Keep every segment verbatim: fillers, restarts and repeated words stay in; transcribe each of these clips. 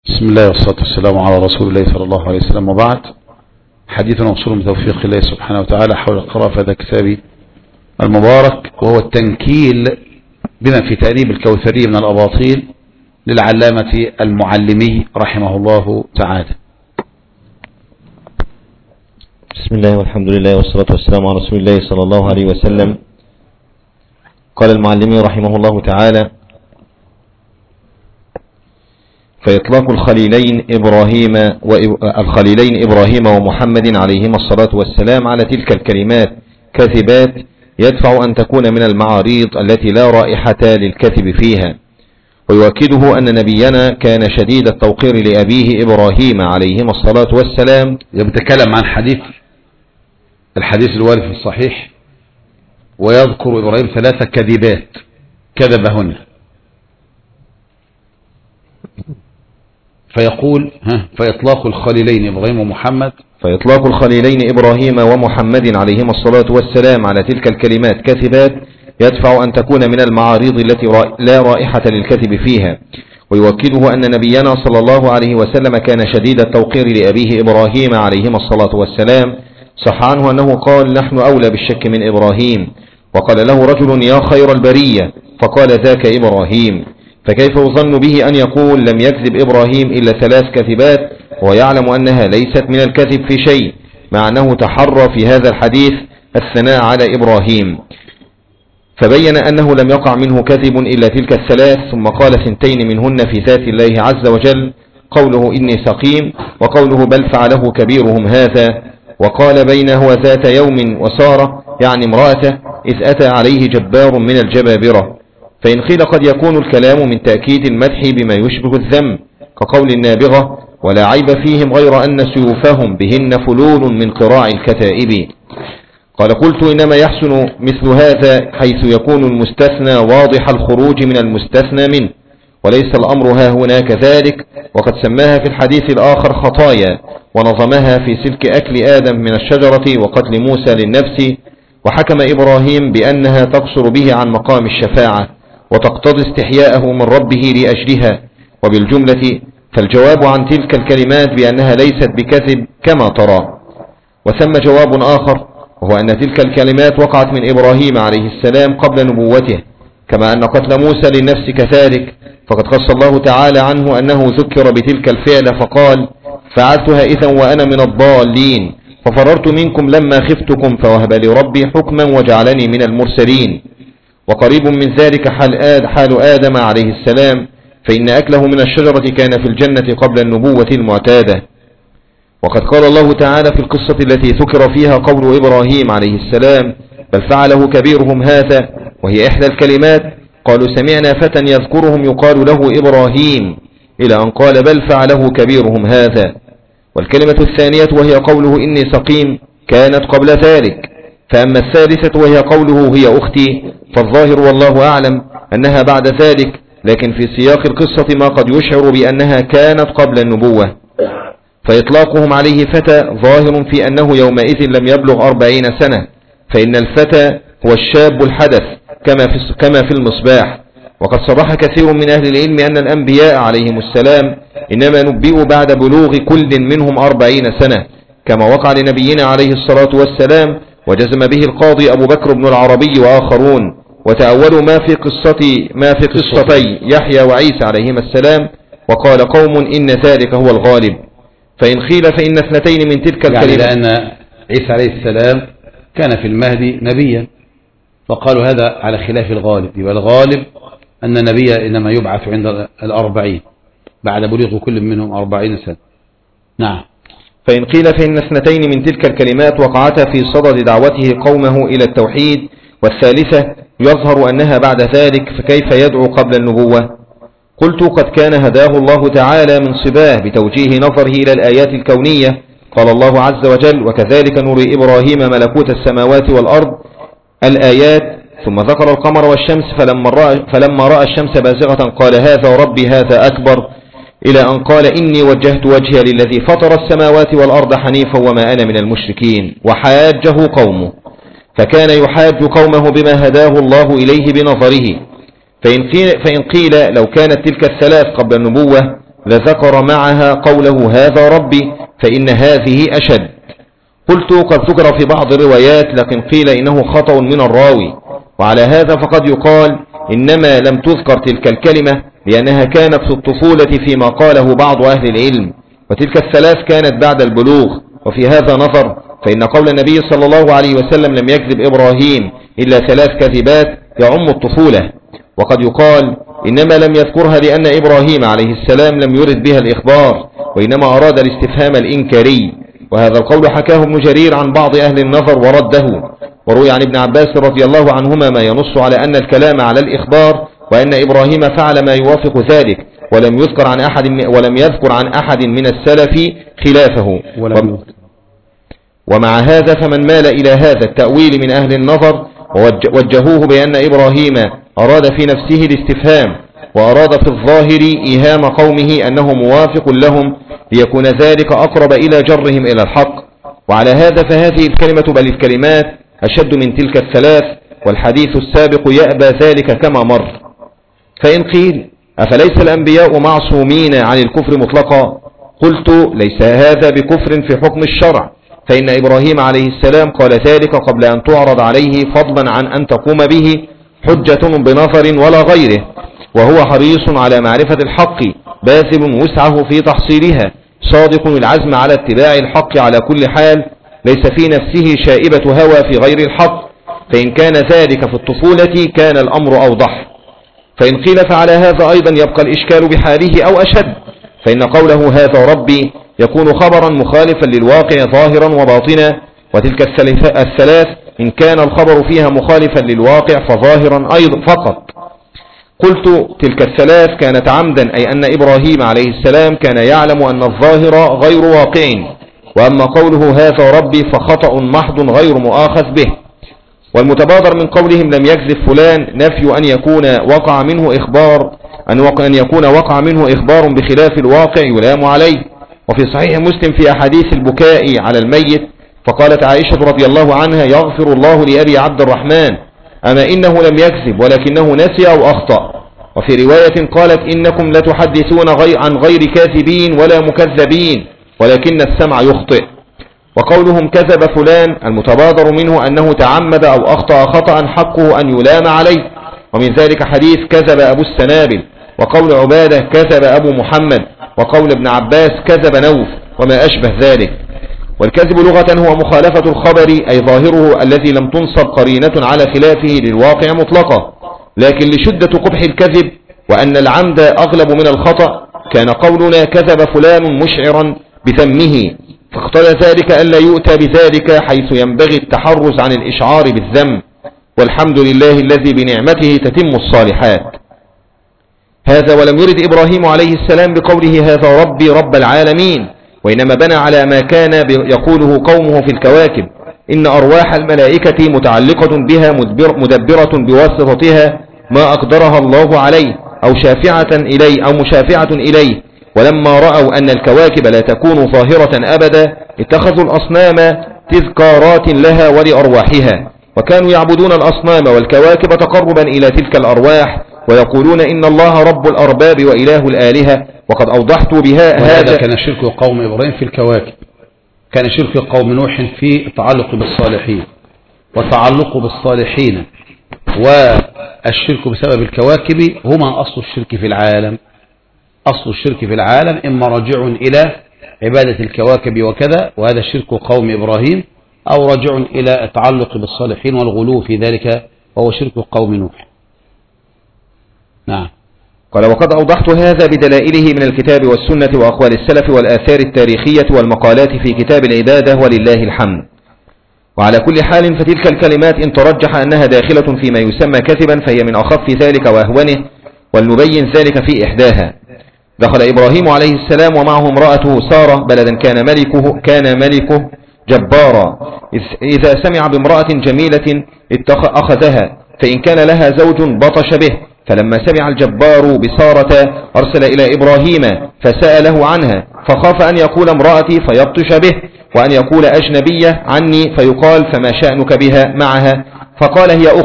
بسم الله والصلاة والسلام على رسول الله صلى الله عليه وسلم، وبعد. حديثنا موصول بتوفيق الله سبحانه وتعالى حول القراءة في هذا الكتاب المبارك، وهو التنكيل بما في تأديب الكوثري من الأباطيل للعلامة المعلمي رحمه الله تعالى. بسم الله والحمد لله والصلاة والسلام على رسول الله صلى الله عليه وسلم. قال المعلمي رحمه الله تعالى: فإطلاق الخليلين إبراهيم والخليلين إبراهيم ومحمد عليهما الصلاة والسلام على تلك الكلمات كذبات يدفع أن تكون من المعاريض التي لا رائحة للكذب فيها، ويؤكده أن نبينا كان شديد التوقير لأبيه إبراهيم عليهما الصلاة والسلام. يتكلم عن حديث الحديث الوارد في الصحيح، ويذكر إبراهيم ثلاثة كذبات كذبهن، فيقول ها فإطلاق الخليلين إبراهيم ومحمد فإطلاق الخليلين إبراهيم ومحمد عليهما الصلاة والسلام على تلك الكلمات كذبات يدفع أن تكون من المعاريض التي لا رائحة للكذب فيها، ويؤكده أن نبينا صلى الله عليه وسلم كان شديد التوقير لأبيه إبراهيم عليهما الصلاة والسلام. صح عنه أنه قال: نحن أولى بالشك من إبراهيم. وقال له رجل: يا خير البرية، فقال: ذاك إبراهيم. فكيف يظن به أن يقول لم يكذب إبراهيم إلا ثلاث كذبات ويعلم أنها ليست من الكذب في شيء، مع أنه تحرى في هذا الحديث الثناء على إبراهيم، فبين أنه لم يقع منه كذب إلا تلك الثلاث. ثم قال ثنتين منهن في ذات الله عز وجل، قوله إني سقيم، وقوله بل فعله كبيرهم هذا. وقال بينه وذات يوم وسارة، يعني امرأته، إذ أتى عليه جبار من الجبابرة. فإن قيل قد يكون الكلام من تأكيد المدح بما يشبه الذم، كقول النابغة: ولا عيب فيهم غير أن سيوفهم بهن فلول من قراع الكتائب. قال: قلت إنما يحسن مثل هذا حيث يكون المستثنى واضح الخروج من المستثنى منه، وليس الأمر ها هنا كذلك. وقد سماها في الحديث الآخر خطايا، ونظمها في سلك أكل آدم من الشجرة وقتل موسى للنفس، وحكم إبراهيم بأنها تقصر به عن مقام الشفاعة وتقتضي استحياءه من ربه لأجلها. وبالجملة فالجواب عن تلك الكلمات بأنها ليست بكذب كما ترى. وثم جواب آخر، وهو أن تلك الكلمات وقعت من إبراهيم عليه السلام قبل نبوته، كما أن قتل موسى للنفس كذلك. فقد قص الله تعالى عنه أنه ذكر بتلك الفعل فقال: فعلتها إذا وأنا من الضالين، ففررت منكم لما خفتكم فوهب لي ربي حكما وجعلني من المرسلين. وقريب من ذلك حال, آد حال آدم عليه السلام، فإن أكله من الشجرة كان في الجنة قبل النبوة المعتادة. وقد قال الله تعالى في القصة التي ذكر فيها قول إبراهيم عليه السلام: بل فعله كبيرهم هذا، وهي إحدى الكلمات. قالوا: سمعنا فتى يذكرهم يقال له إبراهيم، إلى أن قال: بل فعله كبيرهم هذا. والكلمة الثانية وهي قوله إني سقيم كانت قبل ذلك. فأما الثالثة وهي قوله هي أختي، فالظاهر والله أعلم أنها بعد ذلك، لكن في سياق القصة ما قد يشعر بأنها كانت قبل النبوة. فإطلاقهم عليه فتى ظاهر في أنه يومئذ لم يبلغ أربعين سنة، فإن الفتى هو الشاب الحدث كما في, كما في المصباح. وقد صرح كثير من أهل العلم أن الأنبياء عليهم السلام إنما نبئوا بعد بلوغ كل منهم أربعين سنة، كما وقع لنبينا عليه الصلاة والسلام، وجزم به القاضي أبو بكر بن العربي وآخرون. وتأولوا ما في قصة ما في قصتي يحيى وعيسى عليهما السلام، وقال قوم إن ذلك هو الغالب. فإن قيل فإن اثنتين من تلك الكلمات، يعني لأن عيسى عليه السلام كان في المهدي نبيا، فقالوا هذا على خلاف الغالب. يبقى الغالب أن النبي إنما يبعث عند الأربعين بعد بلوغ كل منهم أربعين سنة. نعم. فإن قيل فإن اثنتين من تلك الكلمات وقعتا في صدد دعوته قومه إلى التوحيد، والثالثة يظهر أنها بعد ذلك، فكيف يدعو قبل النبوة؟ قلت: قد كان هداه الله تعالى من صباه بتوجيه نظره إلى الآيات الكونية. قال الله عز وجل: وكذلك نري إبراهيم ملكوت السماوات والأرض، الآيات. ثم ذكر القمر والشمس، فلما رأى, فلما رأى الشمس بازغة قال: هذا ربي هذا أكبر، إلى أن قال: إني وجهت وجهي للذي فطر السماوات والأرض حنيفا وما أنا من المشركين. وحاجه قومه، فكان يحاج قومه بما هداه الله إليه بنظره. فإن قيل, فإن قيل لو كانت تلك الثلاث قبل النبوة لذكر معها قوله هذا ربي فإن هذه أشد. قلت قد ذكر في بعض الروايات لكن قيل إنه خطأ من الراوي، وعلى هذا فقد يقال إنما لم تذكر تلك الكلمة لأنها كانت في الطفولة فيما قاله بعض أهل العلم، وتلك الثلاث كانت بعد البلوغ. وفي هذا نظر، فإن قول النبي صلى الله عليه وسلم لم يكذب إبراهيم إلا ثلاث كذبات يعم الطفولة. وقد يقال إنما لم يذكرها لأن إبراهيم عليه السلام لم يرد بها الإخبار، وإنما أراد الاستفهام الإنكاري. وهذا القول حكاه ابن جرير عن بعض أهل النظر ورده. وروي عن ابن عباس رضي الله عنهما ما ينص على أن الكلام على الإخبار، وأن إبراهيم فعل ما يوافق ذلك، ولم يذكر عن أحد ولم يذكر عن أحد من السلف خلافه. ومع هذا فمن مال إلى هذا التأويل من أهل النظر ووجهوه بأن إبراهيم أراد في نفسه الاستفهام، وأراد في الظاهر إيهام قومه أنه موافق لهم، ليكون ذلك أقرب إلى جرهم إلى الحق. وعلى هذا فهذه الكلمة بل الكلمات أشد من تلك الثلاث، والحديث السابق يأبى ذلك كما مر. فإن قيل أفليس الأنبياء معصومين عن الكفر مطلقا؟ قلت ليس هذا بكفر في حكم الشرع، فإن إبراهيم عليه السلام قال ذلك قبل أن تعرض عليه، فضلا عن أن تقوم به حجة بنظر ولا غيره، وهو حريص على معرفة الحق باذل وسعه في تحصيلها، صادق العزم على اتباع الحق على كل حال، ليس في نفسه شائبة هوى في غير الحق. فإن كان ذلك في الطفولة كان الأمر أوضح. فإن قيل فعلى هذا أيضا يبقى الإشكال بحاله أو أشد، فإن قوله هذا ربي يكون خبرا مخالفا للواقع ظاهرا وباطنا، وتلك الثلاث إن كان الخبر فيها مخالفا للواقع فظاهرا أيضا فقط. قلت تلك الثلاث كانت عمدا، أي أن إبراهيم عليه السلام كان يعلم أن الظاهر غير واقع، وأما قوله هذا ربي فخطأ محض غير مؤاخذ به. والمتبادر من قولهم لم يكذب فلان نفي أن يكون وقع منه إخبار أن, أن يكون وقع منه إخبار بخلاف الواقع يلام عليه. وفي صحيح مسلم في أحاديث البكاء على الميت فقالت عائشة رضي الله عنها يغفر الله لأبي عبد الرحمن، أما إنه لم يكذب ولكنه نسي أو أخطأ. وفي رواية قالت إنكم لتحدثون غي عن غير كاذبين ولا مكذبين ولكن السمع يخطئ. وقولهم كذب فلان المتبادر منه أنه تعمد أو أخطأ خطأ حقه أن يلام عليه، ومن ذلك حديث كذب أبو السنابل، وقول عبادة كذب أبو محمد، وقول ابن عباس كذب نوف وما أشبه ذلك. والكذب لغة هو مخالفة الخبر، أي ظاهره الذي لم تنصب قرينة على خلافه للواقع مطلقة. لكن لشدة قبح الكذب وأن العمد أغلب من الخطأ كان قولنا كذب فلان مشعرا بذمه، فاقتضى ذلك ألا يؤتى بذلك حيث ينبغي التحرز عن الإشعار بالذم، والحمد لله الذي بنعمته تتم الصالحات. هذا ولم يرد إبراهيم عليه السلام بقوله هذا ربي رب العالمين، وإنما بنى على ما كان يقوله قومه في الكواكب، إن أرواح الملائكة متعلقة بها مدبرة بواسطتها ما أقدرها الله عليه أو شافعة إليه أو مشافعة إليه. ولما رأوا أن الكواكب لا تكون ظاهرة أبدا اتخذوا الأصنام تذكارات لها ولأرواحها، وكانوا يعبدون الأصنام والكواكب تقربا إلى تلك الأرواح، ويقولون إن الله رب الأرباب وإله الآلهة. وقد أوضحت بها هذا. كان شرك قوم إبراهيم في الكواكب، كان شرك قوم نوح في التعلق بالصالحين، والتعلق بالصالحين والشرك بسبب الكواكب هما أصل الشرك في العالم. أصل الشرك في العالم إما راجع إلى عبادة الكواكب وكذا، وهذا شرك قوم إبراهيم، أو راجع إلى التعلق بالصالحين والغلو في ذلك، وهو شرك قوم نوح. نعم. قال وقد أوضحت هذا بدلائله من الكتاب والسنة وأقوال السلف والآثار التاريخية والمقالات في كتاب العبادة ولله الحمد. وعلى كل حال فتلك الكلمات إن ترجح أنها داخلة فيما يسمى كذبا فهي من أخف ذلك وأهونه، ولنبين ذلك في إحداها. دخل إبراهيم عليه السلام ومعه امرأته سارة بلدا كان ملكه, كان ملكه جبارا، إذا سمع بامرأة جميلة أخذها، فإن كان لها زوج بطش به. فلما سمع الجبار بسارة أرسل إلى إبراهيم فسأله عنها، فخاف أن يقول امرأتي فيبطش به، وأن يقول أجنبية عني فيقال فما شأنك بها معها، فقال هي أختي.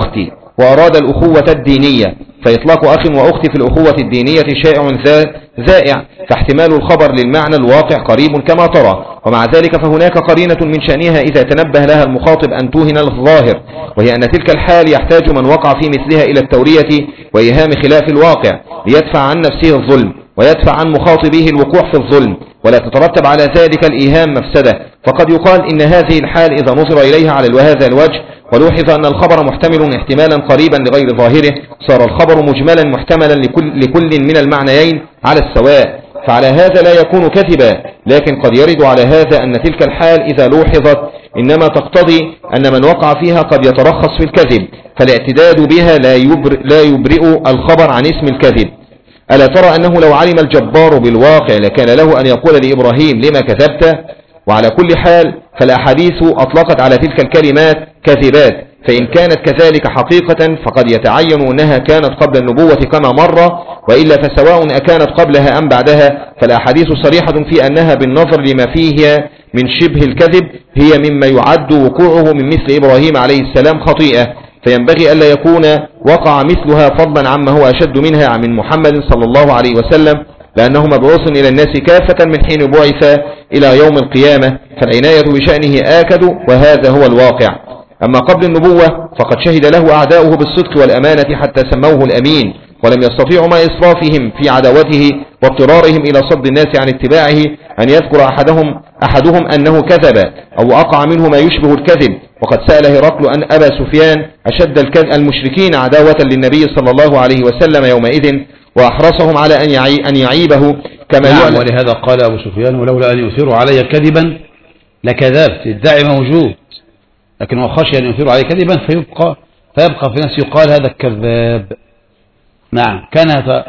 وأراد الأخوة الدينية، فإطلاق أخ وأخت في الأخوة الدينية شائع ذائع، فاحتمال الخبر للمعنى الواقع قريب كما ترى. ومع ذلك فهناك قرينة من شأنها إذا تنبه لها المخاطب أن توهن الظاهر، وهي أن تلك الحال يحتاج من وقع في مثلها إلى التورية وإيهام خلاف الواقع ليدفع عن نفسه الظلم ويدفع عن مخاطبيه الوقوع في الظلم، ولا تترتب على ذلك الإيهام مفسدة. فقد يقال إن هذه الحال إذا نظر إليها على هذا الوجه ولوحظ أن الخبر محتمل احتمالا قريبا لغير ظاهره، صار الخبر مجملا محتملا لكل, لكل من المعنيين على السواء، فعلى هذا لا يكون كذبا. لكن قد يرد على هذا أن تلك الحال إذا لوحظت إنما تقتضي أن من وقع فيها قد يترخص في الكذب، فالاعتداد بها لا, يبر لا يبرئ الخبر عن اسم الكذب. ألا ترى أنه لو علم الجبار بالواقع لكان له أن يقول لإبراهيم لما كذبت؟ وعلى كل حال فالأحاديث أطلقت على تلك الكلمات كذبات، فإن كانت كذلك حقيقة فقد يتعين أنها كانت قبل النبوة كما مر، وإلا فسواء أكانت قبلها أم بعدها فالأحاديث صريحة في أنها بالنظر لما فيها من شبه الكذب هي مما يعد وقوعه من مثل إبراهيم عليه السلام خطيئة، فينبغي ألا يكون وقع مثلها فضلا عما هو أشد منها من محمد صلى الله عليه وسلم، لأنه مبعوث إلى الناس كافة من حين بعث إلى يوم القيامة، فالعناية بشأنه آكد، وهذا هو الواقع. أما قبل النبوة فقد شهد له أعداؤه بالصدق والأمانة حتى سموه الأمين، ولم يستطيعوا مع إسرافهم في عداوته واضطرارهم إلى صد الناس عن اتباعه أن يذكر أحدهم, أحدهم أنه كذب أو أقع منه ما يشبه الكذب. وقد سأل هرقل أن أبا سفيان أشد المشركين عداوة للنبي صلى الله عليه وسلم يومئذ وأحرصهم على أن يعيبه كما نعم يعلم. ولهذا قال أبو سفيان ولولا أن يؤثروا علي كذبا لكذبت. الداعي موجود لكن هو خشي أن يؤثروا علي كذبا فيبقى, فيبقى في ناس يقال هذا الكذاب. نعم كان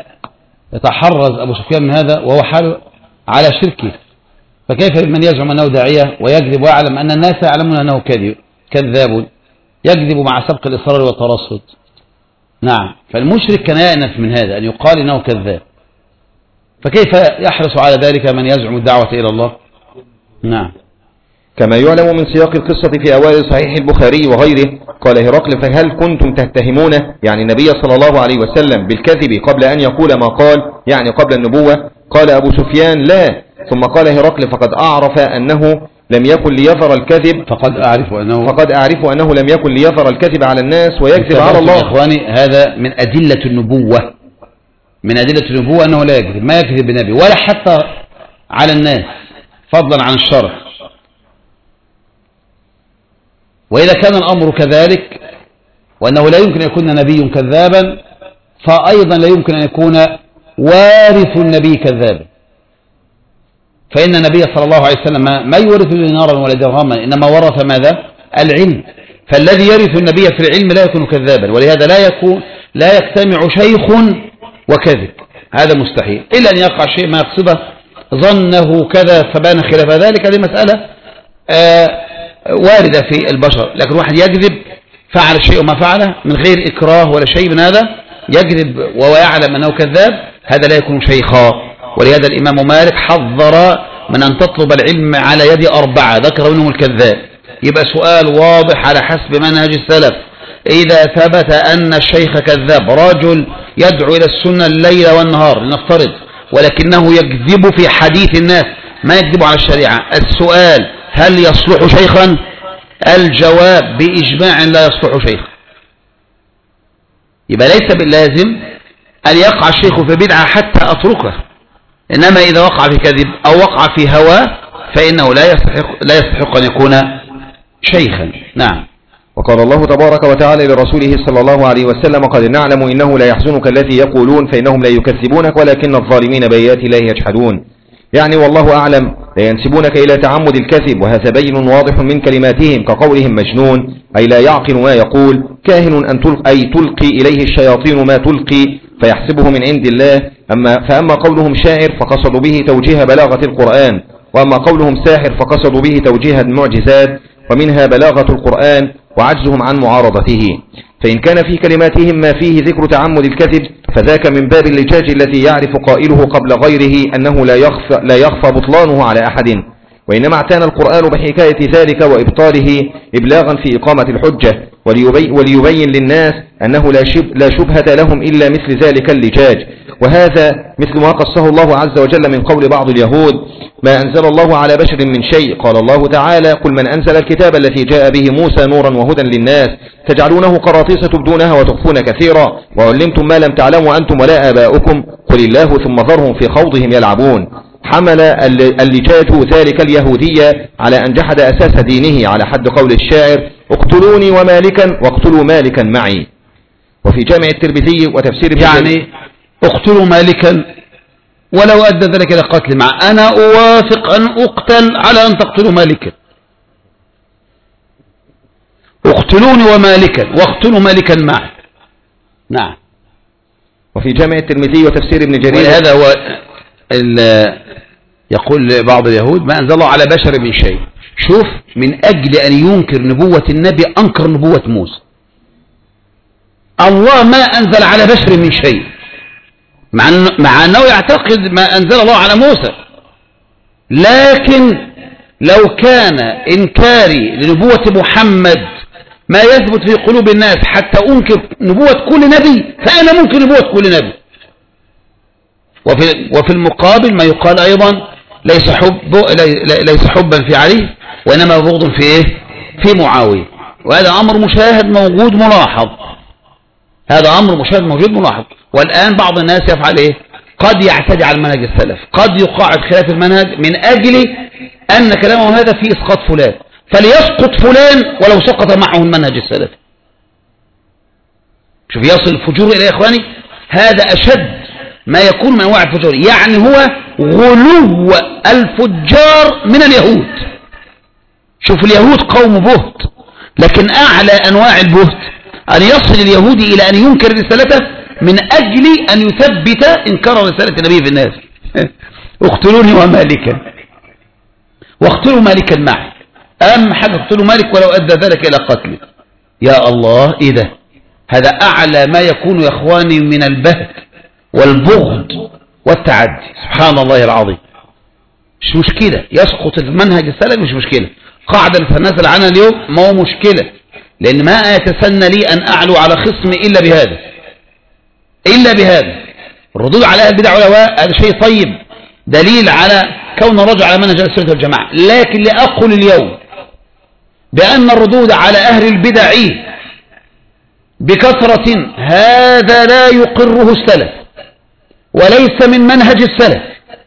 يتحرز أبو سفيان من هذا وهو حال على شركه، فكيف من يزعم أنه داعية ويكذب ويعلم أن الناس يعلمون أنه كذب كذاب يكذب مع سبق الإصرار والترصد. نعم فالمشرك كان يأنف من هذا أن يقال إنه كذاب، فكيف يحرص على ذلك من يزعم الدعوة إلى الله؟ نعم كما يعلم من سياق القصة في أوائل صحيح البخاري وغيره. قال هرقل فهل كنتم تتهمونه يعني النبي صلى الله عليه وسلم بالكذب قبل أن يقول ما قال يعني قبل النبوة؟ قال أبو سفيان لا. ثم قال هرقل فقد أعرف أنه لم يكن ليظهر الكذب فقد أعرف أنه فقد أعرف أنه لم يكن ليظهر الكذب على الناس ويكذب على الله. إخواني هذا من أدلة النبوة، من أدلة النبوة أنه لا يكذب، ما يكذب بنبي ولا حتى على الناس فضلا عن الشرع. وإذا كان الأمر كذلك وأنه لا يمكن أن يكون نبي كذابا فأيضا لا يمكن أن يكون وارث النبي كذابا، فإن النبي صلى الله عليه وسلم ما يورث دينارا ولا درهما، إنما ورث ماذا؟ العلم. فالذي يرث النبي في العلم لا يكون كذابا، ولهذا لا يكون لا يجتمع شيخ وكذب، هذا مستحيل إلا أن يقع شيء ما يقصده ظنه كذا فبان خلاف ذلك. هذه مسألة آه واردة في البشر، لكن واحد يكذب فعل شيء وما فعله من غير إكراه ولا شيء من هذا، يكذب وهو يعلم أنه كذاب، هذا لا يكون شيخا. ولهذا الإمام مالك حذر من أن تطلب العلم على يد أربعة ذكر منهم الكذاب. يبقى سؤال واضح على حسب منهج السلف، إذا ثبت أن الشيخ كذاب، رجل يدعو إلى السنة الليل والنهار لنفترض، ولكنه يكذب في حديث الناس ما يكذب على الشريعة، السؤال هل يصلح شيخا؟ الجواب بإجماع لا يصلح شيخا. يبقى ليس باللازم أن يقع الشيخ في بدعة حتى أتركه، إنما إذا وقع في كذب أو وقع في هوى فإنه لا يستحق, لا يستحق أن يكون شيخا. نعم. وقال الله تبارك وتعالى لرسوله صلى الله عليه وسلم قد نعلم إنه لا يحزنك الذي يقولون فإنهم لا يكذبونك ولكن الظالمين بآيات الله يجحدون، يعني والله أعلم لا ينسبونك إلى تعمد الكذب، وهذا بين واضح من كلماتهم كقولهم مجنون أي لا يعقل ما يقول، كاهن أن تلقي أي تلقي إليه الشياطين ما تلقي فيحسبه من عند الله. أما فأما قولهم شاعر فقصدوا به توجيه بلاغة القرآن، وأما قولهم ساحر فقصدوا به توجيه المعجزات، ومنها بلاغة القرآن وعجزهم عن معارضته. فإن كان في كلماتهم ما فيه ذكر تعمد الكذب فذاك من باب اللجاج الذي يعرف قائله قبل غيره أنه لا يخفى, لا يخفى بطلانه على أحد، وإنما اعتنى القرآن بحكاية ذلك وإبطاله إبلاغا في إقامة الحجة، وليبين, وليبين للناس أنه لا, شب لا شبهة لهم إلا مثل ذلك اللجاج. وهذا مثل ما قصه الله عز وجل من قول بعض اليهود: ما أنزل الله على بشر من شيء. قال الله تعالى: قل من أنزل الكتاب الذي جاء به موسى نورا وهدى للناس تجعلونه قراطيس تبدونها وتخفون كثيرا وعلمتم ما لم تعلموا أنتم ولا آباؤكم قل الله ثم ذرهم في خوضهم يلعبون. حمل اللجاج ذلك اليهودية على أن جحد أساس دينه، على حد قول الشاعر: اقتلوني ومالكا واقتلوا مالكا معي. وفي جامع الترمذي وتفسير يعني اقتلوا مالكا ولو أدى ذلك إلى قتل، مع أنا أوافق أن أقتل على أن تقتلوا مالكا. اقتلوني ومالكا واقتلوا مالكا معي. نعم. وفي جامع الترمذي وتفسير ابن جرير، وهذا هو يقول بعض اليهود: ما أنزل الله على بشر من شيء. شوف، من أجل أن ينكر نبوة النبي أنكر نبوة موسى. الله ما أنزل على بشر من شيء، مع أنه, مع أنه يعتقد ما أنزل الله على موسى، لكن لو كان إنكاري لنبوة محمد ما يثبت في قلوب الناس حتى أنكر نبوة كل نبي، فأنا ممكن نبوة كل نبي. وفي, وفي المقابل ما يقال أيضا: ليس, حب ليس حبا في علي وإنما بغض في إيه؟ في معاوية. وهذا أمر مشاهد موجود ملاحظ، هذا أمر مشاهد موجود ملاحظ. والآن بعض الناس يفعل إيه؟ قد يعتدي على المنهج السلف، قد يقاعد خلاف المنهج من أجل أن كلامه هذا فيه إسقاط فلان، فليسقط فلان ولو سقط معه المنهج السلفي. شوف يصل الفجور إلى يا إخواني، هذا أشد ما يكون من أنواع الفجور. يعني هو غلو الفجار من اليهود. شوف اليهود قوم بهت، لكن أعلى أنواع البهت أن يصل اليهودي إلى أن ينكر رسالته من أجل أن يثبت إنكار رسالة النبي في الناس. اقتلوني ومالكا واقتلوا مالكا معي. أهم حاجة اقتلوا مالك ولو أدى ذلك إلى قتله. يا الله، إيه ده؟ هذا أعلى ما يكون يا إخواني من البهت والبغض والتعدي. سبحان الله العظيم. مش مشكلة يسقط المنهج السلفي، مش مشكلة. قاعدة نزل عنها اليوم ما هو مشكلة، لأن ما يتسنى لي أن أعلو على خصمي إلا بهذا إلا بهذا الردود على أهل البدع والأهواء. هذا شيء طيب، دليل على كون الرجل على منهج السنة والجماعة. لكن لأقول اليوم بأن الردود على أهل البدع بكثرة هذا لا يقره السلف وليس من منهج السلف،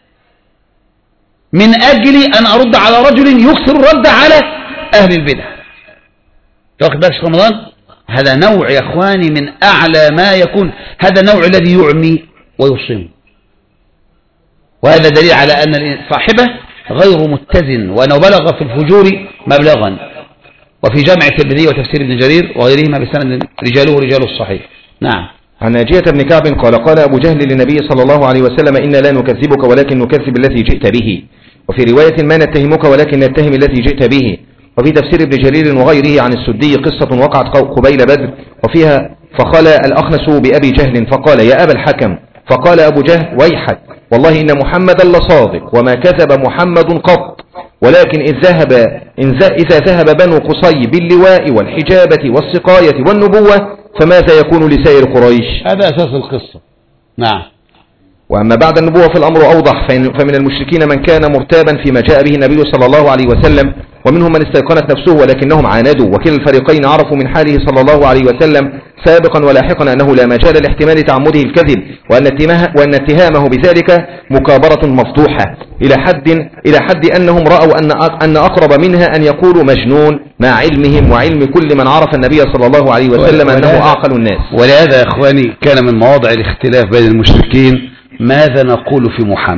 من أجل أن أرد على رجل يكثر الرد على أهل البدع. تاخد بالك في رمضان؟ هذا نوع يا إخواني من أعلى ما يكون، هذا النوع الذي يعمي ويصم. وهذا دليل على أن صاحبه غير متزن وأنه بلغ في الفجور مبلغا. وفي جامع الترمذي وتفسير ابن جرير وغيرهما بسند رجاله رجال الصحيح. نعم. عن ناجية بن كعب قال: قال أبو جهل للنبي صلى الله عليه وسلم: إنا لا نكذبك ولكن نكذب الذي جئت به. وفي رواية: ما نتهمك ولكن نتهم الذي جئت به. وفي تفسير ابن جرير وغيره عن السدي قصة وقعت قبيل بدر وفيها: فقال الأخنس بأبي جهل فقال: يا أبا الحكم. فقال أبو جهل: ويحك، والله إن محمدا لصادق وما كذب محمد قط، ولكن إذ ذهب إذا ذهب بنو قصي باللواء والحجابة والسقاية والنبوة فماذا يكون لسائر قريش؟ هذا أساس القصة. نعم. وأما بعد النبوة فالأمر أوضح، فمن المشركين من كان مرتابا فيما جاء به النبي صلى الله عليه وسلم، ومنهم من استيقنت نفسه ولكنهم عاندوا، وكلا الفريقين عرفوا من حاله صلى الله عليه وسلم سابقا ولاحقا أنه لا مجال لاحتمال تعمده الكذب، وأن وأن اتهامه بذلك مكابرة مفضوحة إلى حد إلى حد أنهم رأوا أن أن أقرب منها أن يقولوا مجنون، مع علمهم وعلم كل من عرف النبي صلى الله عليه وسلم أنه أعقل الناس. ولهذا يا إخواني كان من مواضع الاختلاف بين المشركين ماذا نقول في محمد،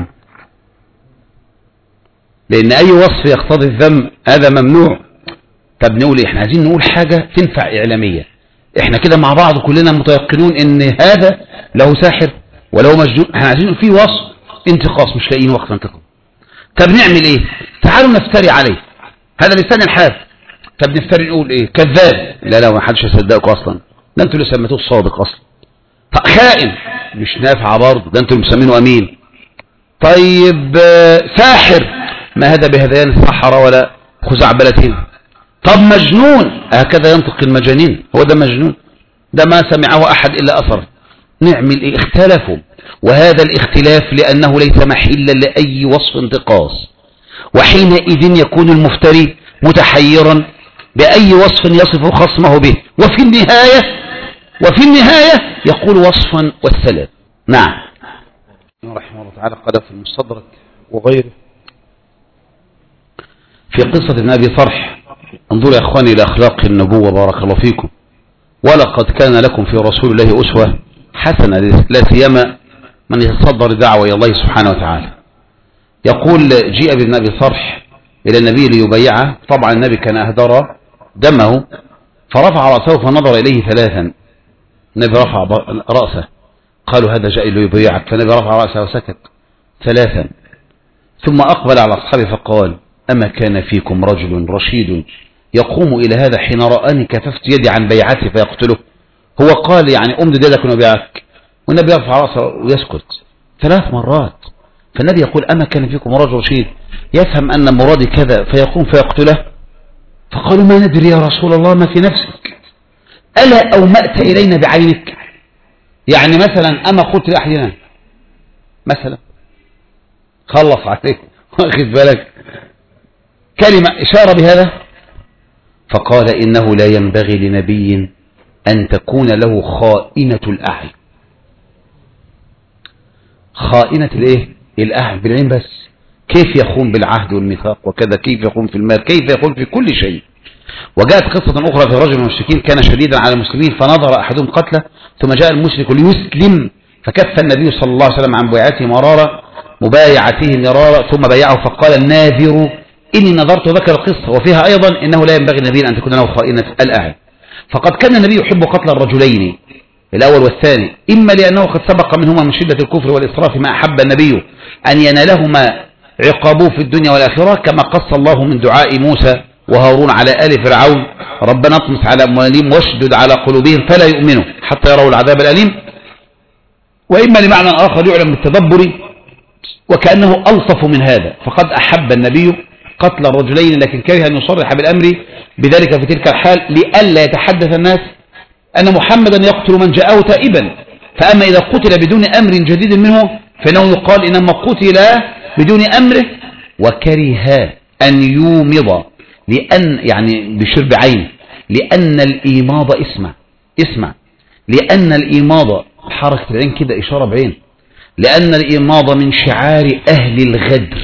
لأن أي وصف يقتضي الذم هذا ممنوع. طب نقول احنا عايزين نقول حاجة تنفع إعلامية، احنا كده مع بعض كلنا متيقنون ان هذا له ساحر وله مجنون، احنا عايزين في وصف انتقاص مش لاقيين وقت انتقاص. طب نعمل ايه؟ تعالوا نفتري عليه، هذا لسان الحال. طب نفتري نقول ايه؟ كذاب، لا لا ما حدش يصدقكم اصلا، ده انتوا اللي سميتوه الصادق اصلا. طب خائن، مش نافعه برضه، ده انتوا اللي مسمينه امين. طيب ساحر، ما هذا بهذيان السحرة ولا خزعبلتين. طب مجنون، هكذا ينطق المجانين، هو ده مجنون، ده ما سمعه أحد إلا أثر. نعمل إيه؟ اختلفوا، وهذا الاختلاف لأنه ليس محلا لأي وصف انتقاص، وحينئذ يكون المفتري متحيرا بأي وصف يصف خصمه به، وفي النهاية وفي النهاية يقول وصفا والسلام. نعم. رحمه الله تعالى قال في المستدرك وغيره في قصة ابن أبي صرح، انظروا يا أخواني إلى أخلاق النبوة بارك الله فيكم. ولقد كان لكم في رسول الله أسوة حسنة، لا سيما من يتصدر دعوة إلى الله سبحانه وتعالى. يقول جيء بابن أبي صرح إلى النبي ليبيعه، طبعا النبي كان أهدر دمه فرفع رأسه فنظر إليه ثلاثا. النبي رفع رأسه، قالوا هذا جاء ليبيعك، فالنبي رفع رأسه وسكت ثلاثا، ثم أقبل على أصحابه فقال أما كان فيكم رجل رشيد يقوم إلى هذا حين رآني كففت يدي عن بيعتي فيقتله؟ هو قال يعني أمدد يدك ونبيعك، والنبي يرفع رأسه ويسكت ثلاث مرات. فالنبي يقول أما كان فيكم رجل رشيد يفهم أن مرادي كذا فيقوم فيقتله؟ فقالوا ما ندري يا رسول الله ما في نفسك، ألا أومأت إلينا بعينك؟ يعني مثلا أما قلت لأحدنا مثلا خلص عليك واخذ بالك كلمة إشارة بهذا. فقال إنه لا ينبغي لنبي أن تكون له خائنة الأعين. خائنة الإيه؟ الأعين بالعين بس. كيف يخون بالعهد والميثاق وكذا، كيف يخون في المال، كيف يخون في كل شيء. وجاءت قصة أخرى في رجل من المشركين كان شديدا على المسلمين فنظر أحدهم قتله، ثم جاء المشرك ليسلم فكف النبي صلى الله عليه وسلم عن بيعته مرارا مبايعته مرارا ثم بايعه، فقال الناذر إني نظرت، ذكر القصة وفيها أيضا إنه لا ينبغي النبي أن تكون له خائنة الأعين. فقد كان النبي يحب قتل الرجلين الأول والثاني، إما لأنه قد سبق منهما من شدة الكفر والإسراف ما أحب النبي أن ينالهما عقابه في الدنيا والآخرة، كما قص الله من دعاء موسى وهارون على آل فرعون ربنا اطمس على أموالهم واشدد على قلوبهم فلا يؤمنوا حتى يروا العذاب الأليم، وإما لمعنى آخر يعلم بالتدبر وكأنه ألطف من هذا. فقد أحب النبي قتل الرجلين لكن كره أن يصرح بالأمر بذلك في تلك الحال لئلا يتحدث الناس أن محمدا يقتل من جاءه تائبا. فأما إذا قتل بدون أمر جديد منه فإنه يقال إنما قتل بدون أمره، وكره أن يومض لأن يعني بشرب عين، لأن الإيماض اسمع اسمع لأن الإيماض حركة العين كده إشارة بعين، لأن الإيماض من شعار أهل الغدر.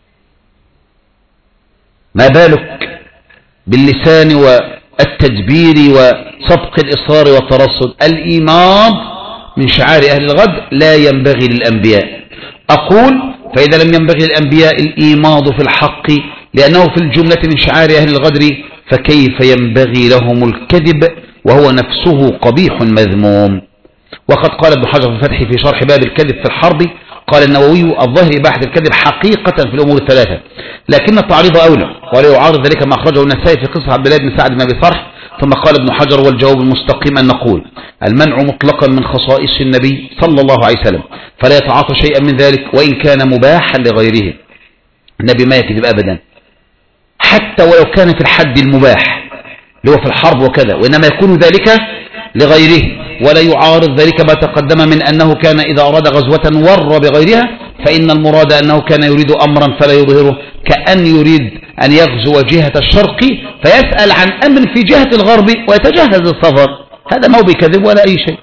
ما بالك باللسان والتدبير وسبق الإصرار والترصد. الإيماض من شعار أهل الغدر لا ينبغي للأنبياء. أقول فإذا لم ينبغي للأنبياء الإيماض في الحق لأنه في الجملة من شعار أهل الغدر، فكيف ينبغي لهم الكذب وهو نفسه قبيح مذموم. وقد قال ابن حجر في الفتح في شرح باب الكذب في الحرب، قال النووي الظاهر إباحة الكذب حقيقة في الأمور الثلاثة، لكن التعريض أولى، ولا يعارض ذلك ما أخرجه النسائي في قصة عبد الله بن سعد بن أبي صرح. ثم قال ابن حجر والجواب المستقيم أن نقول المنع مطلقا من خصائص النبي صلى الله عليه وسلم، فلا يتعاطى شيئا من ذلك وإن كان مباحا لغيره. النبي ما يكذب أبدا حتى ولو كان في الحد المباح اللي هو في الحرب وكذا، وإنما يكون ذلك لغيره، ولا يعارض ذلك ما تقدم من أنه كان إذا أراد غزوة ور بغيرها، فإن المراد أنه كان يريد أمرا فلا يظهره، كأن يريد أن يغزو جهة الشرق فيسأل عن أمر في جهة الغرب ويتجهز السفر، هذا ما هو بكذب ولا أي شيء،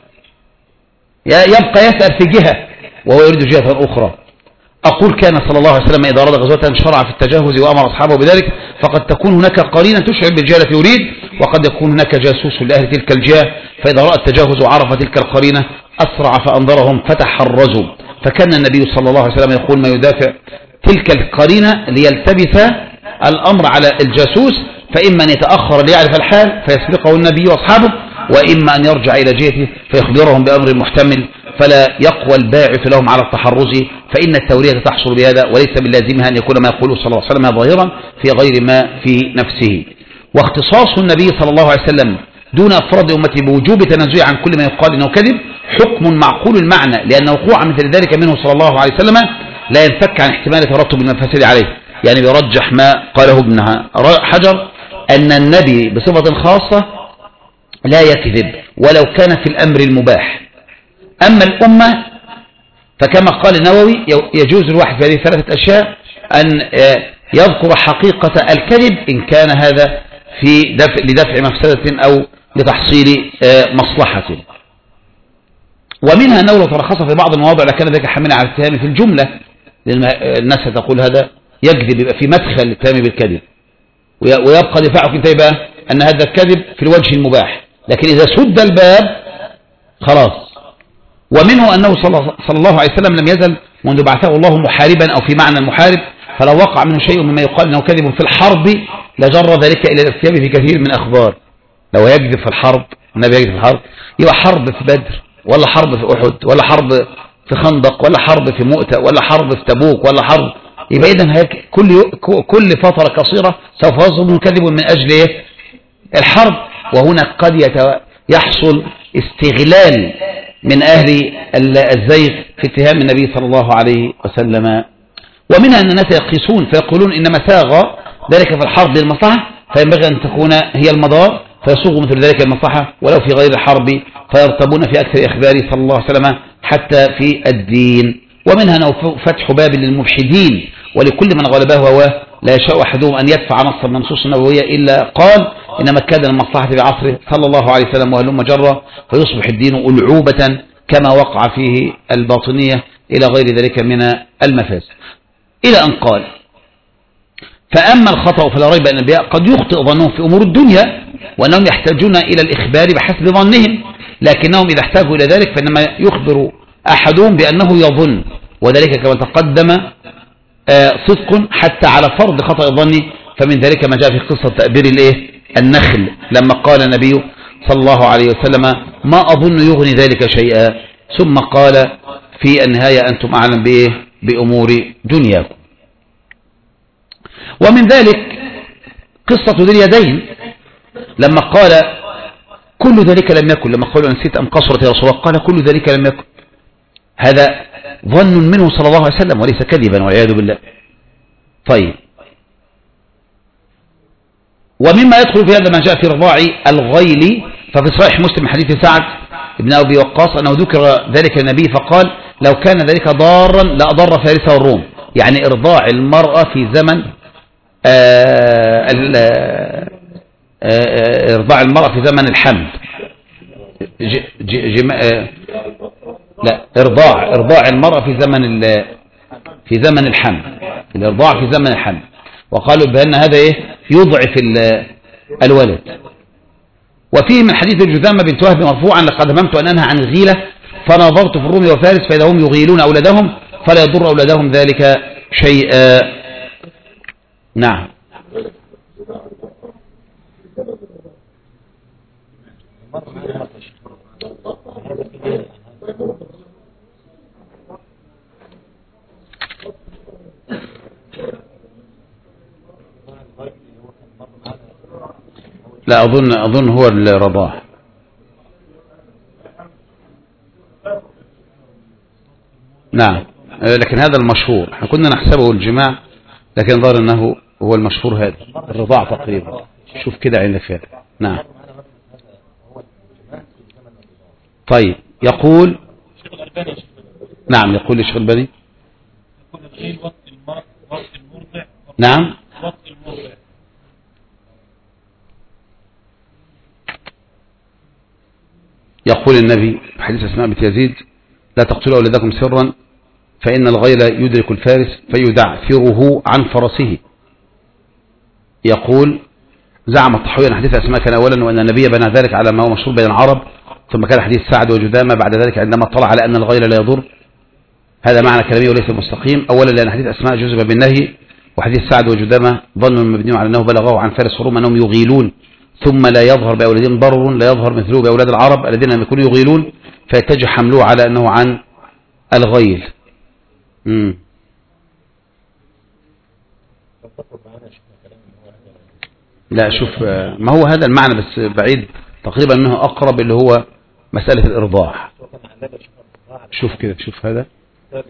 يبقى يسأل في جهة وهو يريد جهة أخرى. أقول كان صلى الله عليه وسلم إذا أراد غزوة شرع في التجهز وأمر أصحابه بذلك، فقد تكون هناك قرينة تشعر بالجهة التي يريد، وقد يكون هناك جاسوس لأهل تلك الجهة، فإذا رأى التجهز وعرف تلك القرينة أسرع فأنظرهم فتحرزوا. فكان النبي صلى الله عليه وسلم يقول ما يدافع تلك القرينة ليلتبس الأمر على الجاسوس، فإما أن يتأخر ليعرف الحال فيسبقه النبي وأصحابه، وإما أن يرجع إلى جهته فيخبرهم بأمر محتمل فلا يقوى الباعث لهم على التحرز، فإن التورية تحصل بهذا، وليس من لازمها أن يكون ما يقوله صلى الله عليه وسلم ظاهرا في غير ما في نفسه. واختصاص النبي صلى الله عليه وسلم دون أفراد أمته بوجوب تنزيه عن كل ما يقال إنه كذب حكم معقول المعنى، لأن وقوع مثل ذلك منه صلى الله عليه وسلم لا ينفك عن احتمال ترتب المفاسد عليه. يعني بيرجح ما قاله ابن حجر أن النبي بصفة خاصة لا يكذب ولو كان في الأمر المباح. أما الأمة فكما قال النووي يجوز الواحد في هذه الثلاثة أشياء أن يذكر حقيقة الكذب إن كان هذا في دفع لدفع مفسدة أو لتحصيل مصلحة. ومنها أنه لو ترخص في بعض المواضع لكان ذلك حاملا على الاتهام في الجملة، لأن الناس تقول هذا يكذب، يبقى في مدخل الاتهام بالكذب، ويبقى دفاعك انت يبقى أن هذا الكذب في الوجه المباح، لكن إذا سد الباب خلاص. ومنه أنه صلى الله عليه وسلم لم يزل منذ بعثه الله محاربا أو في معنى المحارب، فلو وقع منه شيء مما يقال أنه كذب في الحرب لجر ذلك إلى الارتياب في كثير من أخبار. لو يكذب في الحرب، النبي يكذب في الحرب، يبقى حرب في بدر ولا حرب في أحد ولا حرب في خندق ولا حرب في مؤتة ولا حرب في تبوك ولا حرب، يبقى إذن كل كل فترة قصيرة سوف يصدر كذب من أجل إيه؟ الحرب. وهنا قد يحصل استغلال من أهل الزيغ في اتهام النبي صلى الله عليه وسلم. ومنها أن الناس يقيسون فيقولون إنما ساغ ذلك في الحرب للمصلحة فينبغي أن تكون هي المدار، فيصوغ مثل ذلك المصلحة ولو في غير الحرب، فيرتبون في أكثر إخباره صلى الله عليه وسلم حتى في الدين. ومنها أنه فتح باب للملحدين ولكل من غلبه هواه، لا يشاء أحدهم أن يدفع نص النصوص النبوية إلا قال إنما كان المصلحة بعصره صلى الله عليه وسلم وهلم جرة، فيصبح الدين ألعوبة كما وقع فيه الباطنية إلى غير ذلك من المفاسد. إلى أن قال فأما الخطأ فلا ريب أن الأنبياء قد يخطئ ظنهم في أمور الدنيا وأنهم يحتاجون إلى الإخبار بحسب ظنهم، لكنهم إذا احتاجوا إلى ذلك فإنما يخبر أحدهم بأنه يظن، وذلك كما تقدم صدق حتى على فرض خطأ الظن. فمن ذلك ما جاء في قصة تأبير الإيه؟ النخل لما قال النبي صلى الله عليه وسلم ما أظن يغني ذلك شيئا، ثم قال في النهاية أنتم أعلم بإيه؟ بأمور دنياكم. ومن ذلك قصة ذي اليدين لما قال كل ذلك لم يكن، لما قالوا نسيت أم قصرت يا رسول الله قال كل ذلك لم يكن، هذا ظن منه صلى الله عليه وسلم وليس كذبا والعياذ بالله. طيب، ومما يدخل في هذا ما جاء في رضاع الغيل، ففي صحيح مسلم حديث سعد بن أبي وقاص أنه ذكر ذلك النبي فقال لو كان ذلك ضارا لأضر فارس والروم، يعني إرضاع المرأة في زمن آآ آآ إرضاع المرأة في زمن الحمل ج ج جم لا إرضاع إرضاع المرأة في زمن في زمن الحمل، الإرضاع في زمن الحمل، وقالوا بأن هذا إيه يضعف الولد. وفيه من حديث الجذامة بنت وهب مرفوعا لقد هممت أن أنهى عن الغيلة فنظرت في الروم وفارس فإذا هم يغيلون أولادهم فلا يضر أولادهم ذلك شيئا. نعم. لا أظن أظن هو الرضاع. نعم، لكن هذا المشهور، احنا كنا نحسبه الجماع لكن ظهر أنه هو المشهور هذا الرضاع تقريبا. شوف كده عندك هذا. نعم. طيب، يقول نعم يقول الشيخ البني نعم يقول النبي في حديث أسماء بنت يزيد لا تقتلوا أولادكم سرا فإن الغيل يدرك الفارس فيدعثره عن فرسه. يقول زعم الطحاوي أن حديث أسماء كان أولا وأن النبي بنى ذلك على ما هو مشهور بين العرب، ثم كان حديث سعد وجذامة بعد ذلك عندما اطلع على أن الغيل لا يضر. هذا معنى كلامي وليس مستقيم. أولا لأن حديث أسماء جزم بالنهي، وحديث سعد وجذامة ظن مبني على أنه بلغه عن فارس وروم أنهم يغيلون ثم لا يظهر بأولادهم ضر لا يظهر مثله بأولاد العرب الذين لم يكونوا يغيلون فيتجه حملوه على أنه عن الغيل. مم. لا شوف، ما هو هذا المعنى بس بعيد تقريبا أنه أقرب اللي هو مسألة الإرضاع. شوف كده، شوف هذا.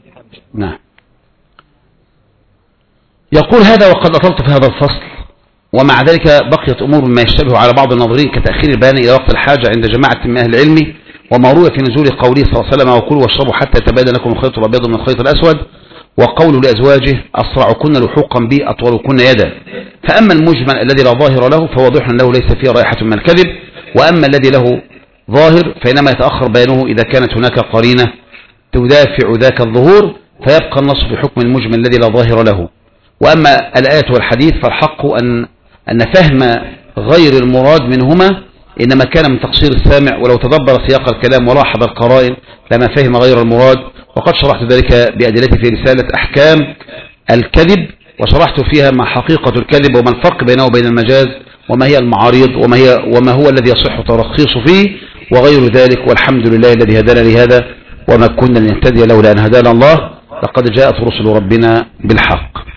نعم. يقول هذا وقد أطلت في هذا الفصل ومع ذلك بقيت أمور ما يشتبه على بعض الناظرين كتأخير البيان إلى وقت الحاجة عند جماعة من أهل العلم، وما روي في نزول قوله صلى الله عليه وسلم وكلوا واشربوا حتى يتبين لكم الخيط الأبيض من الخيط الأسود، وقوله لأزواجه أسرعكن لحوقا بي أطولكن يدا. فأما المجمل الذي لا ظاهر له فواضح له ليس فيه رائحة من الكذب، وأما الذي له ظاهر فإنما يتأخر بيانه إذا كانت هناك قرينة تدافع ذاك الظهور، فيبقى النص في حكم المجمل الذي لا ظاهر له. وأما الآية والحديث فالحق أن أن فهم غير المراد منهما إنما كان من تقصير السامع، ولو تدبر سياق الكلام ولاحظ القرائن لما فهم غير المراد. وقد شرحت ذلك بأدلتي في رسالة أحكام الكذب، وشرحت فيها ما حقيقة الكذب وما الفرق بينه وبين المجاز وما هي المعارض وما, هي وما هو الذي يصح ترخيص فيه وغير ذلك. والحمد لله الذي هدانا لهذا وما كنا لنهتدي لولا أن هدانا الله، لقد جاءت رسل ربنا بالحق.